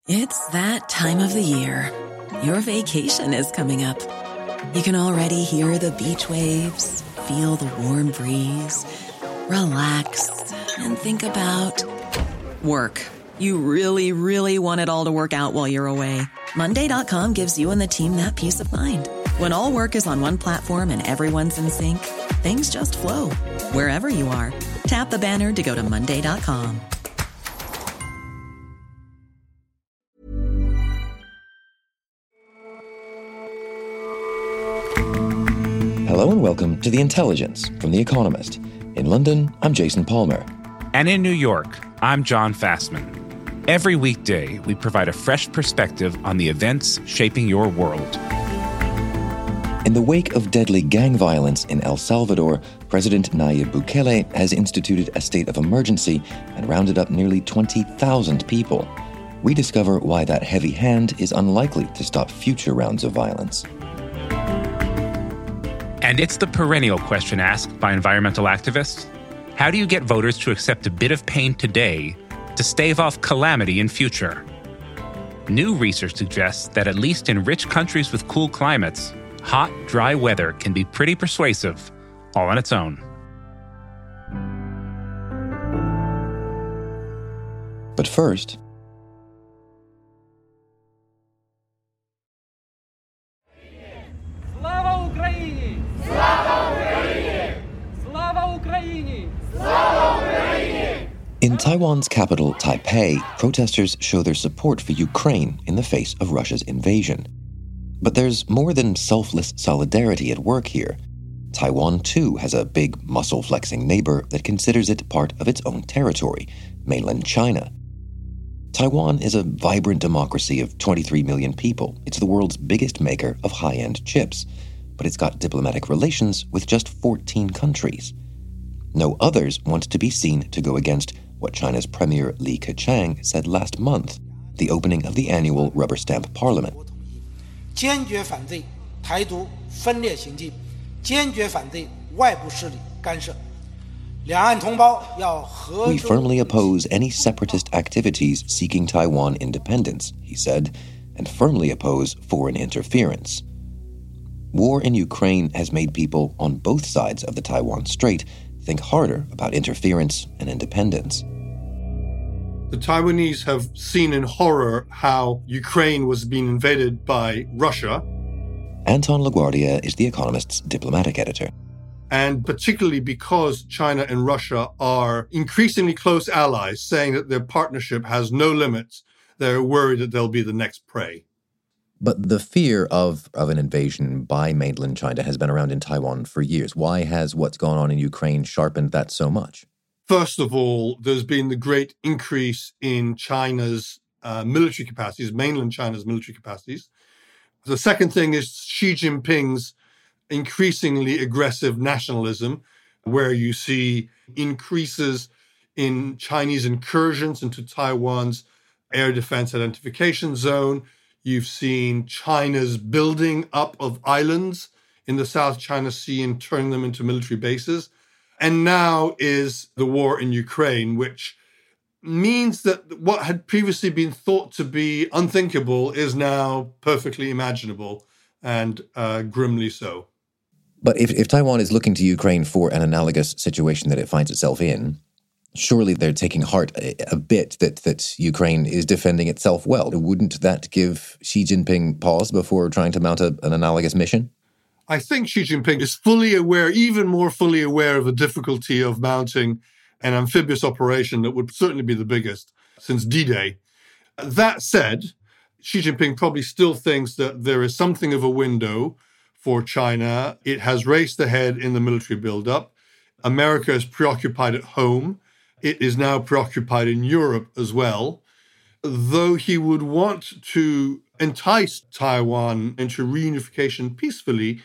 It's that time of the year. Your vacation is coming up. You can already hear the beach waves, feel the warm breeze, relax, and think about work. You really, really want it all to work out while you're away. Monday.com gives you and the team that peace of mind. When all work is on one platform and everyone's in sync, things just flow. Wherever you are, tap the banner to go to Monday.com. Hello and welcome to The Intelligence from The Economist. In London, I'm Jason Palmer. And in New York, I'm John Fassman. Every weekday, we provide a fresh perspective on the events shaping your world. In the wake of deadly gang violence in El Salvador, President Nayib Bukele has instituted a state of emergency and rounded up nearly 20,000 people. We discover why that heavy hand is unlikely to stop future rounds of violence. And it's the perennial question asked by environmental activists. How do you get voters to accept a bit of pain today to stave off calamity in future? New research suggests that at least in rich countries with cool climates, hot, dry weather can be pretty persuasive, all on its own. But first, Slava Ukraini! Slava Ukraini! Slava Ukraini! Slava Ukraini! in Taiwan's capital, Taipei, protesters show their support for Ukraine in the face of Russia's invasion. But there's more than selfless solidarity at work here. Taiwan, too, has a big, muscle-flexing neighbor that considers it part of its own territory, mainland China. Taiwan is a vibrant democracy of 23 million people. It's the world's biggest maker of high-end chips, but it's got diplomatic relations with just 14 countries. No others want to be seen to go against what China's Premier Li Keqiang said last month, the opening of the annual rubber stamp parliament. 坚决反对台独分裂行径，坚决反对外部势力干涉。两岸同胞要合作。 We firmly oppose any separatist activities seeking Taiwan independence, he said, and firmly oppose foreign interference. War in Ukraine has made people on both sides of the Taiwan Strait think harder about interference and independence. The Taiwanese have seen in horror how Ukraine was being invaded by Russia. Anton LaGuardia is The Economist's diplomatic editor. And particularly because China and Russia are increasingly close allies, saying that their partnership has no limits, they're worried that they'll be the next prey. But the fear of an invasion by mainland China has been around in Taiwan for years. Why has what's gone on in Ukraine sharpened that so much? First of all, there's been the great increase in China's military capacities, mainland China's military capacities. The second thing is Xi Jinping's increasingly aggressive nationalism, where you see increases in Chinese incursions into Taiwan's air defense identification zone. You've seen China's building up of islands in the South China Sea and turning them into military bases. And now is the war in Ukraine, which means that what had previously been thought to be unthinkable is now perfectly imaginable, and grimly so. But if Taiwan is looking to Ukraine for an analogous situation that it finds itself in, surely they're taking heart a bit that Ukraine is defending itself well. Wouldn't that give Xi Jinping pause before trying to mount an analogous mission? I think Xi Jinping is fully aware, even more fully aware of the difficulty of mounting an amphibious operation that would certainly be the biggest since D-Day. That said, Xi Jinping probably still thinks that there is something of a window for China. It has raced ahead in the military buildup. America is preoccupied at home. It is now preoccupied in Europe as well. Though he would want to entice Taiwan into reunification peacefully,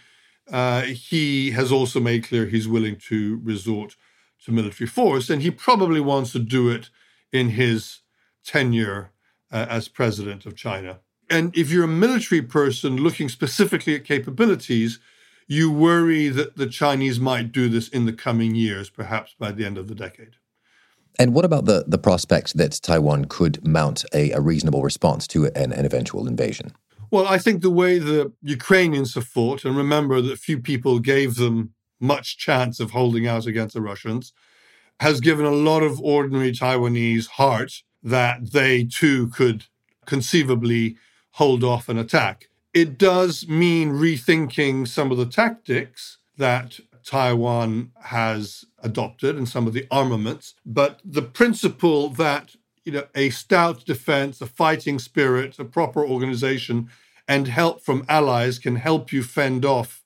he has also made clear he's willing to resort to military force, and he probably wants to do it in his tenure as president of China. And if you're a military person looking specifically at capabilities, you worry that the Chinese might do this in the coming years, perhaps by the end of the decade. And what about the prospect that Taiwan could mount a reasonable response to an eventual invasion? Well, I think the way the Ukrainians have fought, and remember that few people gave them much chance of holding out against the Russians, has given a lot of ordinary Taiwanese heart that they too could conceivably hold off an attack. It does mean rethinking some of the tactics that Taiwan has adopted and some of the armaments, but the principle that a stout defense, a fighting spirit, a proper organization, and help from allies can help you fend off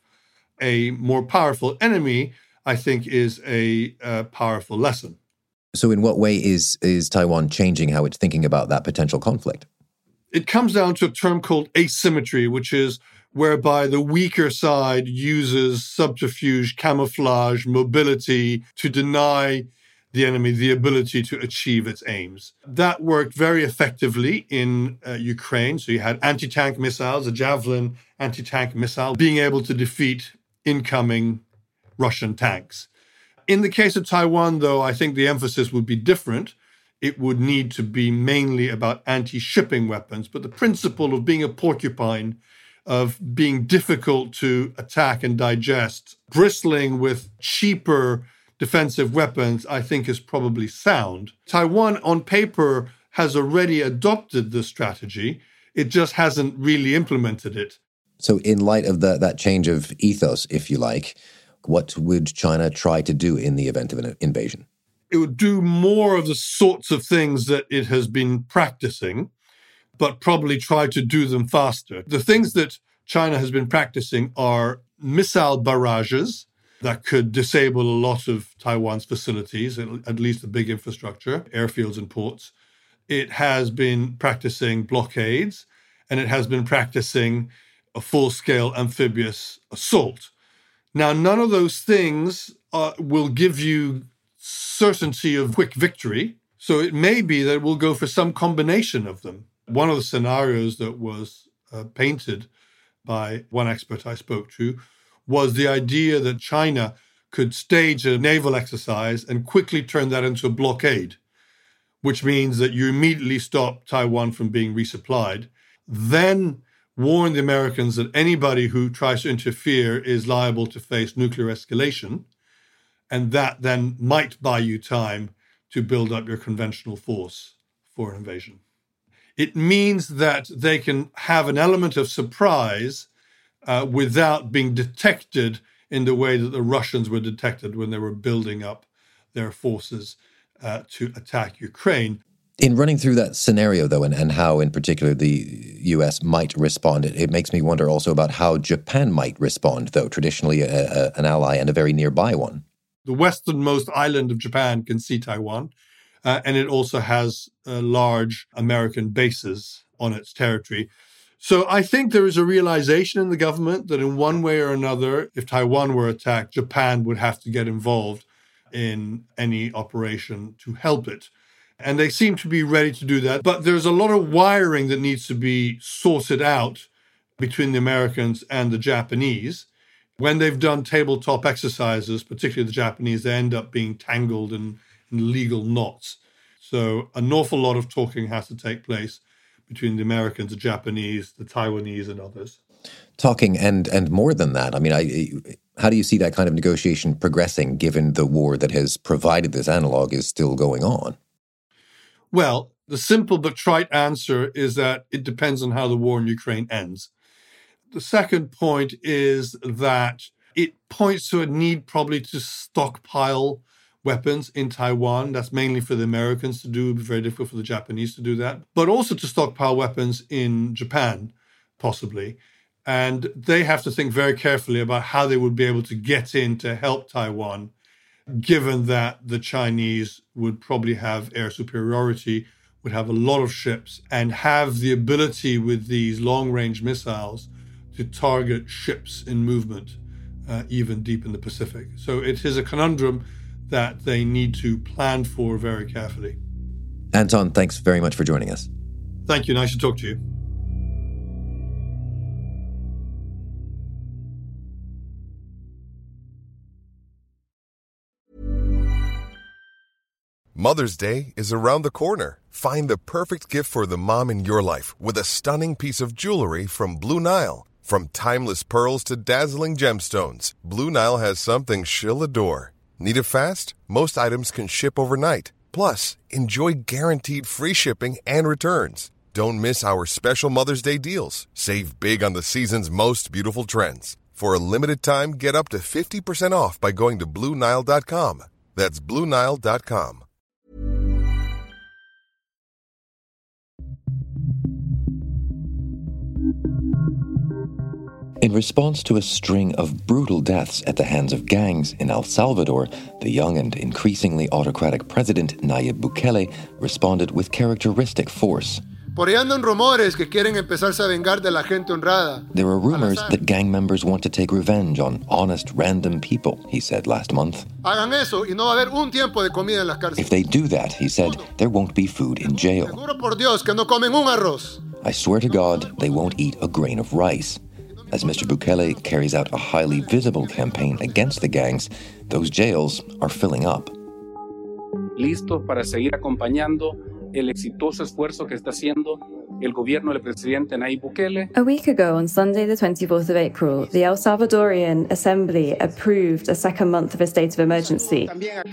a more powerful enemy, I think is a powerful lesson. So in what way is Taiwan changing how it's thinking about that potential conflict? It comes down to a term called asymmetry, which is whereby the weaker side uses subterfuge, camouflage, mobility to deny the enemy the ability to achieve its aims. That worked very effectively in Ukraine. So you had anti-tank missiles, a Javelin anti-tank missile, being able to defeat incoming Russian tanks. In the case of Taiwan, though, I think the emphasis would be different. It would need to be mainly about anti-shipping weapons. But the principle of being a porcupine, of being difficult to attack and digest, bristling with cheaper defensive weapons, I think is probably sound. Taiwan, on paper, has already adopted this strategy. It just hasn't really implemented it. So in light of that change of ethos, if you like, what would China try to do in the event of an invasion? It would do more of the sorts of things that it has been practicing, but probably try to do them faster. The things that China has been practicing are missile barrages that could disable a lot of Taiwan's facilities, at least the big infrastructure, airfields and ports. It has been practicing blockades, and it has been practicing a full-scale amphibious assault. Now, none of those things will give you certainty of quick victory, so it may be that we'll go for some combination of them. One of the scenarios that was painted by one expert I spoke to was the idea that China could stage a naval exercise and quickly turn that into a blockade, which means that you immediately stop Taiwan from being resupplied, then warn the Americans that anybody who tries to interfere is liable to face nuclear escalation, and that then might buy you time to build up your conventional force for an invasion. It means that they can have an element of surprise without being detected in the way that the Russians were detected when they were building up their forces to attack Ukraine. In running through that scenario, though, and how in particular the U.S. might respond, it makes me wonder also about how Japan might respond, though, traditionally an ally and a very nearby one. The westernmost island of Japan can see Taiwan, and it also has large American bases on its territory. So I think there is a realization in the government that in one way or another, if Taiwan were attacked, Japan would have to get involved in any operation to help it. And they seem to be ready to do that. But there's a lot of wiring that needs to be sorted out between the Americans and the Japanese. When they've done tabletop exercises, particularly the Japanese, they end up being tangled in legal knots. So an awful lot of talking has to take place between the Americans, the Japanese, the Taiwanese, and others. Talking and more than that. I mean, how do you see that kind of negotiation progressing, given the war that has provided this analog is still going on? Well, the simple but trite answer is that it depends on how the war in Ukraine ends. The second point is that it points to a need probably to stockpile weapons in Taiwan. That's mainly for the Americans to do. It would be very difficult for the Japanese to do that. But also to stockpile weapons in Japan, possibly. And they have to think very carefully about how they would be able to get in to help Taiwan, given that the Chinese would probably have air superiority, would have a lot of ships, and have the ability with these long-range missiles to target ships in movement, even deep in the Pacific. So it is a conundrum that they need to plan for very carefully. Anton, thanks very much for joining us. Thank you. Nice to talk to you. Mother's Day is around the corner. Find the perfect gift for the mom in your life with a stunning piece of jewelry from Blue Nile. From timeless pearls to dazzling gemstones, Blue Nile has something she'll adore. Need it fast? Most items can ship overnight. Plus, enjoy guaranteed free shipping and returns. Don't miss our special Mother's Day deals. Save big on the season's most beautiful trends. For a limited time, get up to 50% off by going to BlueNile.com. That's BlueNile.com. In response to a string of brutal deaths at the hands of gangs in El Salvador, the young and increasingly autocratic president Nayib Bukele responded with characteristic force. Por ahí andan rumores que quieren empezarse a vengar de la gente honrada. There are rumors that gang members want to take revenge on honest, random people, he said last month. Hagan eso y no va a haber un tiempo de comida en las cárceles. If they do that, he said, there won't be food in jail. Juro por Dios que no comen un arroz. I swear to God, they won't eat a grain of rice. As Mr. Bukele carries out a highly visible campaign against the gangs, those jails are filling up. Listos para seguir acompañando el exitoso esfuerzo que está haciendo el gobierno del presidente Nayib Bukele. A week ago, on Sunday the 24th of April, the El Salvadorian Assembly approved a second month of a state of emergency.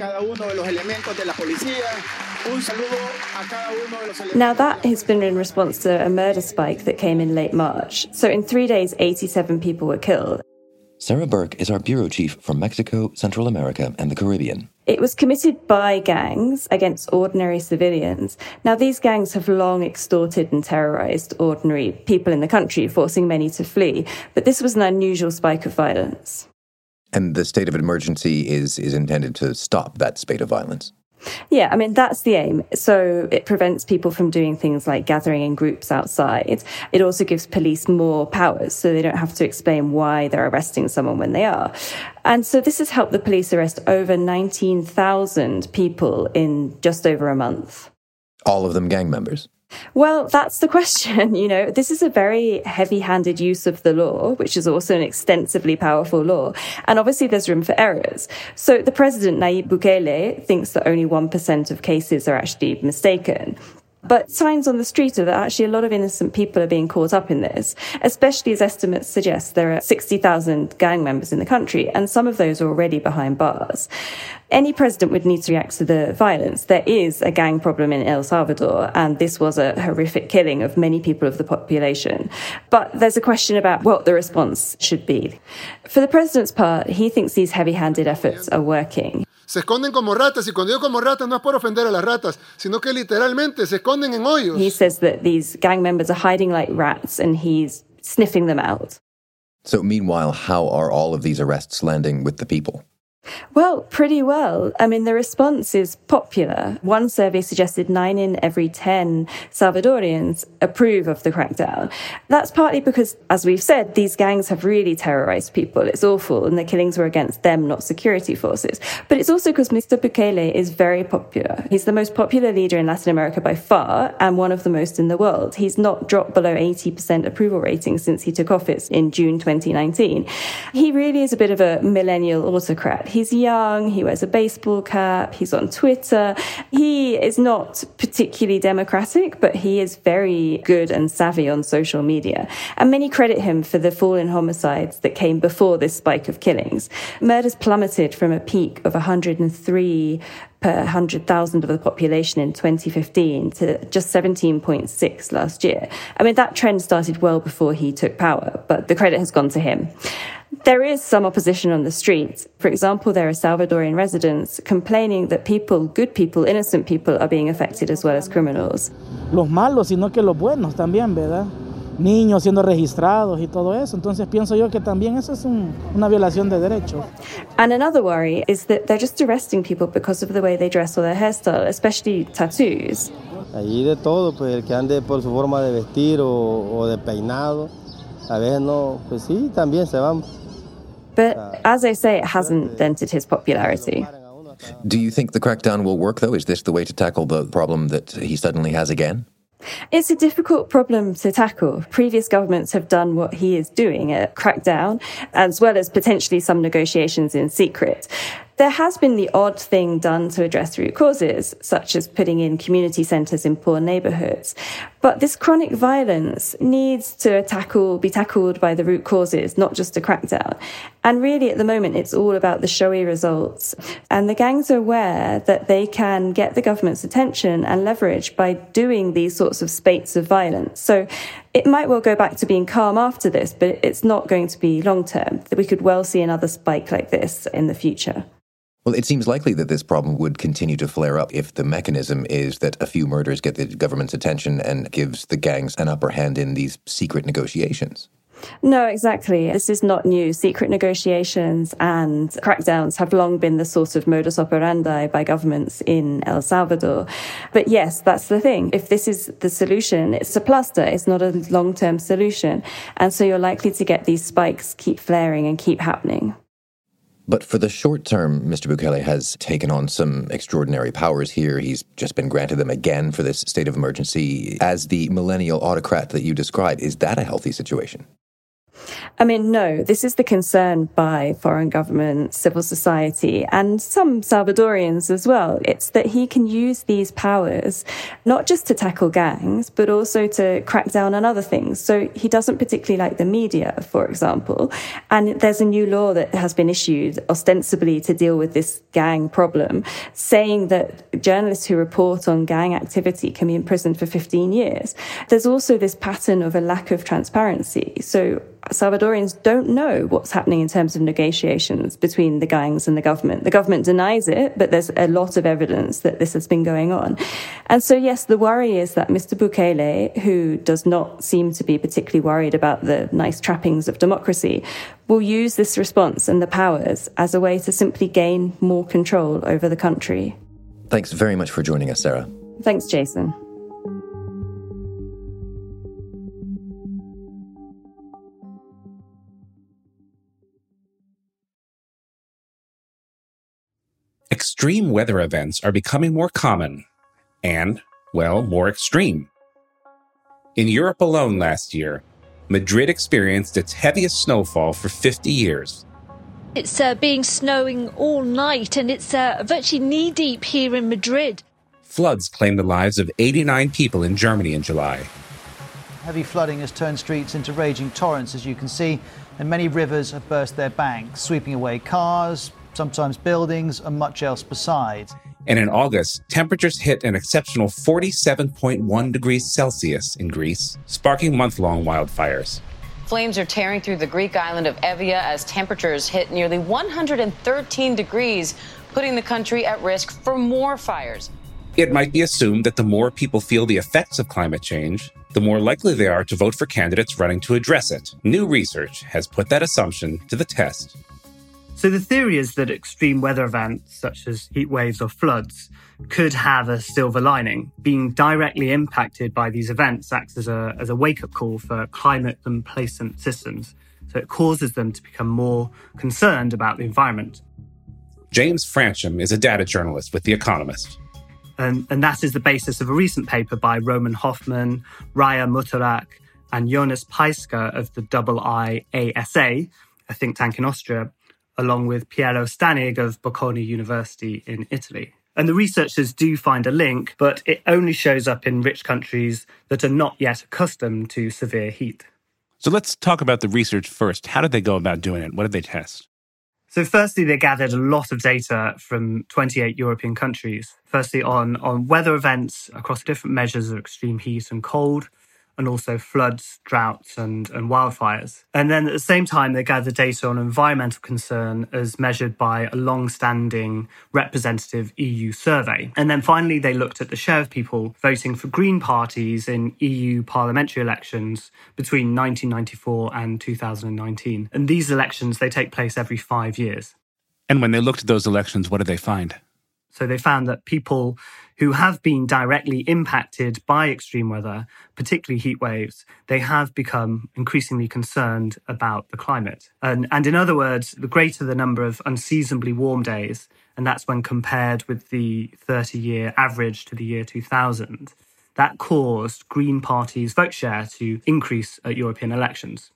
Now that has been in response to a murder spike that came in late March. So in 3 days, 87 people were killed. Sarah Burke is our bureau chief from Mexico, Central America, and the Caribbean. It was committed by gangs against ordinary civilians. Now, these gangs have long extorted and terrorized ordinary people in the country, forcing many to flee. But this was an unusual spike of violence. And the state of emergency is intended to stop that spate of violence? Yeah, I mean, that's the aim. So it prevents people from doing things like gathering in groups outside. It also gives police more powers, so they don't have to explain why they're arresting someone when they are. And so this has helped the police arrest over 19,000 people in just over a month. All of them gang members? Well, that's the question. You know, this is a very heavy-handed use of the law, which is also an extensively powerful law. And obviously there's room for errors. So the president, Nayib Bukele, thinks that only 1% of cases are actually mistaken. But signs on the street are that actually a lot of innocent people are being caught up in this, especially as estimates suggest there are 60,000 gang members in the country, and some of those are already behind bars. Any president would need to react to the violence. There is a gang problem in El Salvador, and this was a horrific killing of many people of the population. But there's a question about what the response should be. For the president's part, he thinks these heavy-handed efforts are working. Se esconden como ratas, y cuando digo como ratas no es por ofender a las ratas, sino que literalmente se esconden en hoyos. He says that these gang members are hiding like rats and he's sniffing them out. So meanwhile, how are all of these arrests landing with the people? Well, pretty well. I mean, the response is popular. One survey suggested 9 in every 10 Salvadorians approve of the crackdown. That's partly because, as we've said, these gangs have really terrorized people. It's awful, and the killings were against them, not security forces. But it's also because Mr. Bukele is very popular. He's the most popular leader in Latin America by far, and one of the most in the world. He's not dropped below 80% approval rating since he took office in June 2019. He really is a bit of a millennial autocrat. He's young, he wears a baseball cap, he's on Twitter. He is not particularly democratic, but he is very good and savvy on social media. And many credit him for the fall in homicides that came before this spike of killings. Murders plummeted from a peak of 103 per 100,000 of the population in 2015 to just 17.6 last year. I mean, that trend started well before he took power, but the credit has gone to him. There is some opposition on the street. For example, there are Salvadorian residents complaining that people, good people, innocent people, are being affected as well as criminals. Los malos, sino que los buenos también, ¿verdad? Niños siendo registrados y todo eso. Entonces pienso yo que también eso es una violación de derechos. And another worry is that they're just arresting people because of the way they dress or their hairstyle, especially tattoos. Allí de todo, pues el que ande por su forma de vestir o de peinado, a veces no, pues sí, también se van. But as I say, it hasn't dented his popularity. Do you think the crackdown will work, though? Is this the way to tackle the problem that he suddenly has again? It's a difficult problem to tackle. Previous governments have done what he is doing, a crackdown, as well as potentially some negotiations in secret. There has been the odd thing done to address root causes, such as putting in community centres in poor neighbourhoods. But this chronic violence needs to be tackled by the root causes, not just a crackdown. And really, at the moment, it's all about the showy results. And the gangs are aware that they can get the government's attention and leverage by doing these sorts of spates of violence. So it might well go back to being calm after this, but it's not going to be long term. We could well see another spike like this in the future. Well, it seems likely that this problem would continue to flare up if the mechanism is that a few murders get the government's attention and gives the gangs an upper hand in these secret negotiations. No, exactly. This is not new. Secret negotiations and crackdowns have long been the sort of modus operandi by governments in El Salvador. But yes, that's the thing. If this is the solution, it's a plaster. It's not a long-term solution. And so you're likely to get these spikes keep flaring and keep happening. But for the short term, Mr. Bukele has taken on some extraordinary powers here. He's just been granted them again for this state of emergency. As the millennial autocrat that you described, is that a healthy situation? I mean, no, this is the concern by foreign governments, civil society, and some Salvadorians as well. It's that he can use these powers not just to tackle gangs, but also to crack down on other things. So he doesn't particularly like the media, for example. And there's a new law that has been issued ostensibly to deal with this gang problem, saying that journalists who report on gang activity can be imprisoned for 15 years. There's also this pattern of a lack of transparency. So Salvadorians don't know what's happening in terms of negotiations between the gangs and the government. The government denies it, but there's a lot of evidence that this has been going on. And so, yes, the worry is that Mr. Bukele, who does not seem to be particularly worried about the nice trappings of democracy, will use this response and the powers as a way to simply gain more control over the country. Thanks very much for joining us, Sarah. Thanks, Jason. Extreme weather events are becoming more common and, well, more extreme. In Europe alone last year, Madrid experienced its heaviest snowfall for 50 years. It's been snowing all night and it's virtually knee-deep here in Madrid. Floods claimed the lives of 89 people in Germany in July. Heavy flooding has turned streets into raging torrents, as you can see, and many rivers have burst their banks, sweeping away cars, sometimes buildings, and much else besides. And in August, temperatures hit an exceptional 47.1 degrees Celsius in Greece, sparking month-long wildfires. Flames are tearing through the Greek island of Evia as temperatures hit nearly 113 degrees, putting the country at risk for more fires. It might be assumed that the more people feel the effects of climate change, the more likely they are to vote for candidates running to address it. New research has put that assumption to the test. So the theory is that extreme weather events, such as heat waves or floods, could have a silver lining. Being directly impacted by these events acts as a wake-up call for climate-complacent systems. So it causes them to become more concerned about the environment. James Francham is a data journalist with The Economist. And that is the basis of a recent paper by Roman Hoffman, Raya Mutarak, and Jonas Peiska of the IIASA, a think tank in Austria, along with Piero Stanig of Bocconi University in Italy. And the researchers do find a link, but it only shows up in rich countries that are not yet accustomed to severe heat. So let's talk about the research first. How did they go about doing it? What did they test? So firstly, they gathered a lot of data from 28 European countries. Firstly, on weather events across different measures of extreme heat and cold, and also floods, droughts, and wildfires. And then at the same time, they gathered data on environmental concern as measured by a long-standing representative EU survey. And then finally, they looked at the share of people voting for Green parties in EU parliamentary elections between 1994 and 2019. And these elections, they take place every 5 years. And when they looked at those elections, what did they find? So they found that people who have been directly impacted by extreme weather, particularly heat waves, they have become increasingly concerned about the climate. And in other words, the greater the number of unseasonably warm days, and that's when compared with the 30-year average to the year 2000, that caused Green Party's vote share to increase at European elections.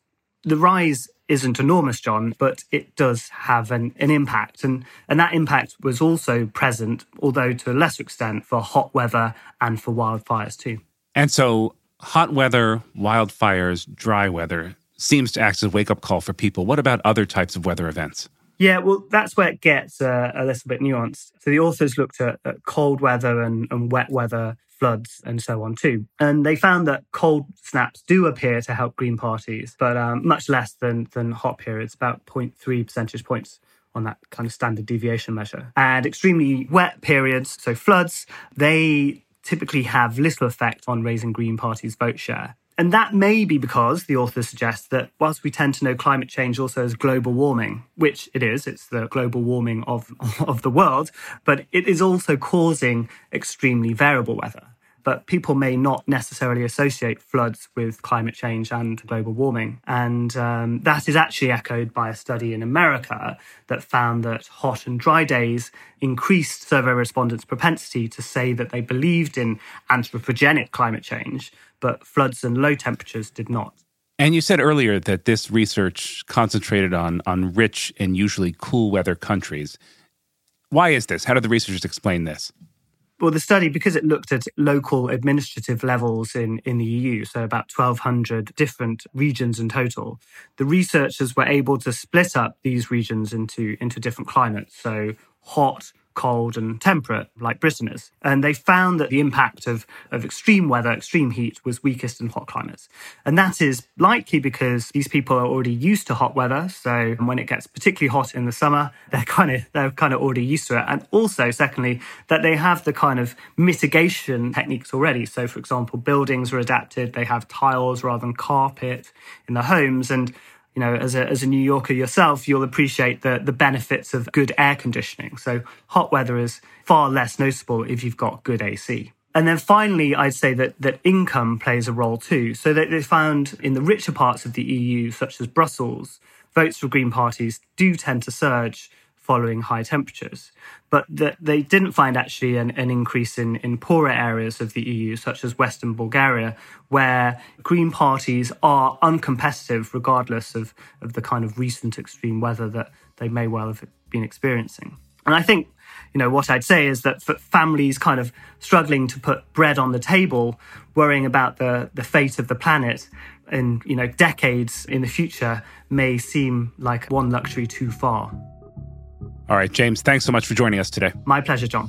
The rise isn't enormous, John, but it does have an impact. And that impact was also present, although to a lesser extent, for hot weather and for wildfires too. And so hot weather, wildfires, dry weather seems to act as a wake-up call for people. What about other types of weather events? Yeah, well, that's where it gets a little bit nuanced. So the authors looked at cold weather and wet weather, floods, and so on too. And they found that cold snaps do appear to help green parties, but much less than hot periods, about 0.3 percentage points on that kind of standard deviation measure. And extremely wet periods, so floods, they typically have little effect on raising green parties' vote share. And that may be because, the authors suggest, that whilst we tend to know climate change also as global warming, which it is, it's the global warming of the world, but it is also causing extremely variable weather. But people may not necessarily associate floods with climate change and global warming. And that is actually echoed by a study in America that found that hot and dry days increased survey respondents' propensity to say that they believed in anthropogenic climate change, but floods and low temperatures did not. And you said earlier that this research concentrated on rich and usually cool weather countries. Why is this? How did the researchers explain this? Well, the study, because it looked at local administrative levels in the EU, so about 1,200 different regions in total, the researchers were able to split up these regions into different climates, so hot, cold and temperate, like Britain is. And they found that the impact of extreme weather, extreme heat, was weakest in hot climates. And that is likely because these people are already used to hot weather. So when it gets particularly hot in the summer, they're kind of already used to it. And also, secondly, that they have the kind of mitigation techniques already. So, for example, buildings are adapted. They have tiles rather than carpet in the homes. And you know, as a New Yorker yourself, you'll appreciate the benefits of good air conditioning. So hot weather is far less noticeable if you've got good AC. And then finally, I'd say that income plays a role too. So that they found in the richer parts of the EU, such as Brussels, votes for green parties do tend to surge following high temperatures. But they didn't find actually an increase in poorer areas of the EU, such as Western Bulgaria, where green parties are uncompetitive regardless of the kind of recent extreme weather that they may well have been experiencing. And I think, you know, what I'd say is that for families kind of struggling to put bread on the table, worrying about the fate of the planet in, you know, decades in the future may seem like one luxury too far. All right, James, thanks so much for joining us today. My pleasure, John.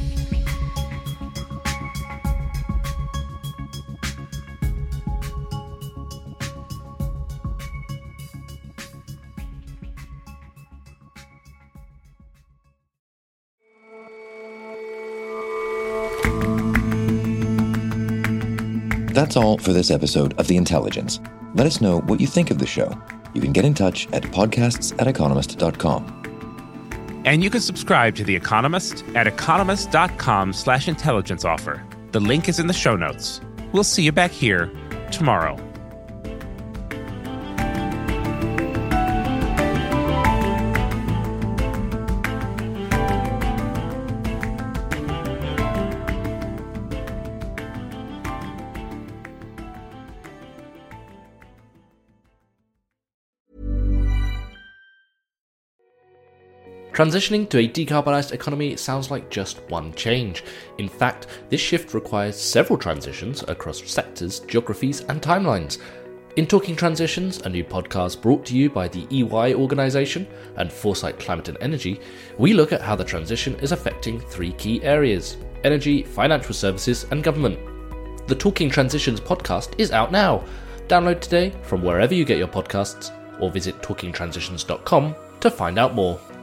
That's all for this episode of The Intelligence. Let us know what you think of the show. You can get in touch at podcasts@economist.com. And you can subscribe to The Economist at economist.com/intelligence offer. The link is in the show notes. We'll see you back here tomorrow. Transitioning to a decarbonised economy sounds like just one change. In fact, this shift requires several transitions across sectors, geographies, and timelines. In Talking Transitions, a new podcast brought to you by the EY organisation and Foresight Climate and Energy, we look at how the transition is affecting three key areas: energy, financial services, and government. The Talking Transitions podcast is out now. Download today from wherever you get your podcasts, or visit talkingtransitions.com to find out more.